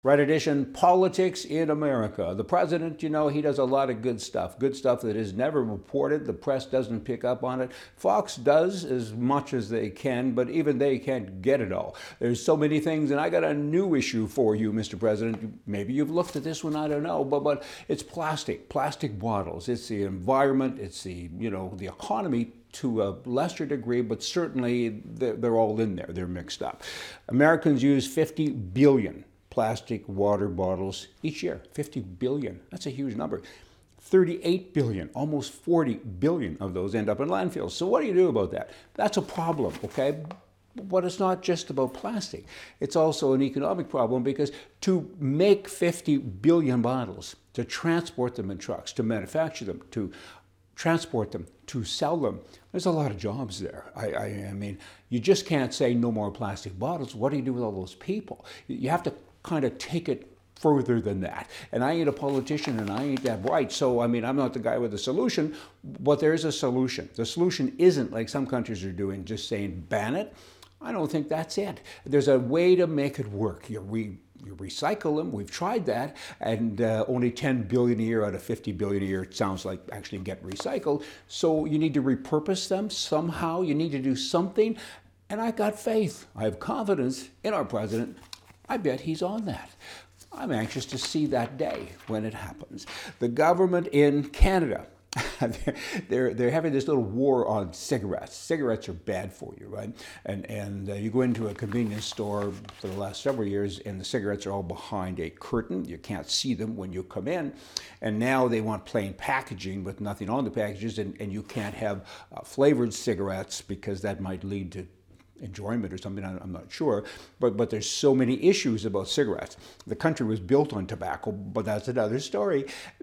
Right edition, Politics in America. The president, you know, he does a lot of good stuff that is never reported. The press doesn't pick up on it. Fox does as much as they can, but even they can't get it all. There's so many things, and I got a new issue for you, Mr. President. Maybe you've looked at this one, I don't know, but it's plastic bottles. It's the environment, it's the economy to a lesser degree, but certainly they're all in there. They're mixed up. Americans use 50 billion plastic water bottles each year. 50 billion. That's a huge number. 38 billion, almost 40 billion of those end up in landfills. So what do you do about that? That's a problem, okay? But it's not just about plastic. It's also an economic problem, because to make 50 billion bottles, to transport them in trucks, to manufacture them, to transport them, to sell them, there's a lot of jobs there. I mean, you just can't say no more plastic bottles. What do you do with all those people? You have to kind of take it further than that. And I ain't a politician, and I ain't that bright. So, I mean, I'm not the guy with the solution, but there is a solution. The solution isn't, like some countries are doing, just saying ban it. I don't think that's it. There's a way to make it work. You recycle them. We've tried that, and only 10 billion a year out of 50 billion a year, it sounds like, actually get recycled. So you need to repurpose them somehow. You need to do something. And I got faith. I have confidence in our president. I bet he's on that. I'm anxious to see that day when it happens. The government in Canada, they're having this little war on cigarettes. Cigarettes are bad for you, right? And you go into a convenience store for the last several years, and the cigarettes are all behind a curtain. You can't see them when you come in. And now they want plain packaging with nothing on the packages, and you can't have flavored cigarettes because that might lead to enjoyment or something, I'm not sure, but there's so many issues about cigarettes. The country was built on tobacco, but that's another story.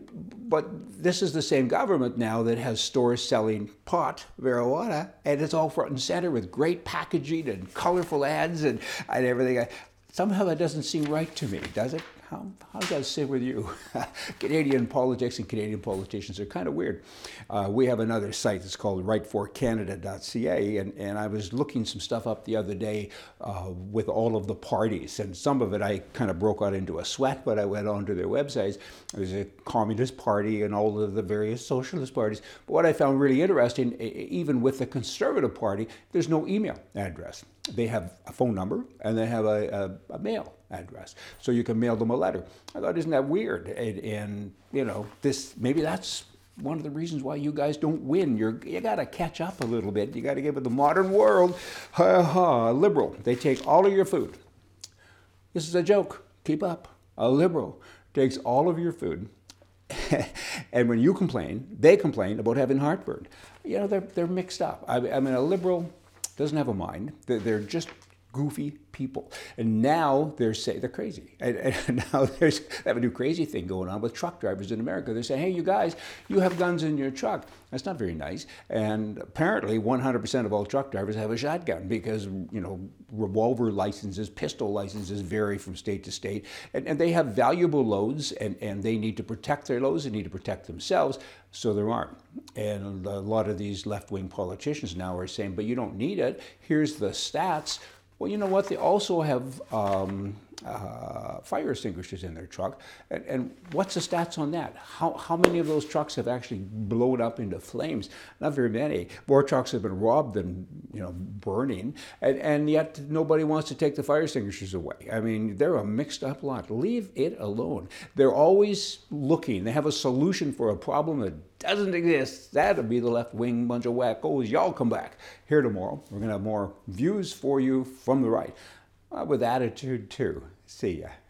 But this is the same government now that has stores selling pot, marijuana, and it's all front and center with great packaging and colorful ads and everything. Somehow that doesn't seem right to me, does it? How does that sit with you? Canadian politics and Canadian politicians are kind of weird. We have another site that's called rightforcanada.ca, and I was looking some stuff up the other day with all of the parties, and some of it I kind of broke out into a sweat, but I went onto their websites. There's a Communist Party and all of the various socialist parties. But what I found really interesting, even with the Conservative Party, there's no email address. They have a phone number, and they have a mail address, so you can mail them a letter. I thought, isn't that weird? And maybe that's one of the reasons why you guys don't win. You got to catch up a little bit. You got to give it the modern world. A liberal, they take all of your food. This is a joke. Keep up. A liberal takes all of your food, and when you complain, they complain about having heartburn. They're mixed up. I mean, a liberal doesn't have a mind. They're just goofy people. And now they're crazy. And now they have a new crazy thing going on with truck drivers in America. They're saying, hey, you guys, you have guns in your truck. That's not very nice. And apparently 100% of all truck drivers have a shotgun because, revolver licenses, pistol licenses vary from state to state. And they have valuable loads, and they need to protect their loads. They need to protect themselves. So there aren't. And a lot of these left-wing politicians now are saying, but you don't need it. Here's the stats. Well, you know what? They also have fire extinguishers in their truck. And what's the stats on that? How many of those trucks have actually blown up into flames? Not very many. More trucks have been robbed than burning. And yet nobody wants to take the fire extinguishers away. I mean, they're a mixed up lot. Leave it alone. They're always looking. They have a solution for a problem that doesn't exist. That'll be the left-wing bunch of wackos. Y'all come back here tomorrow. We're going to have more views for you from the right with attitude too. See ya.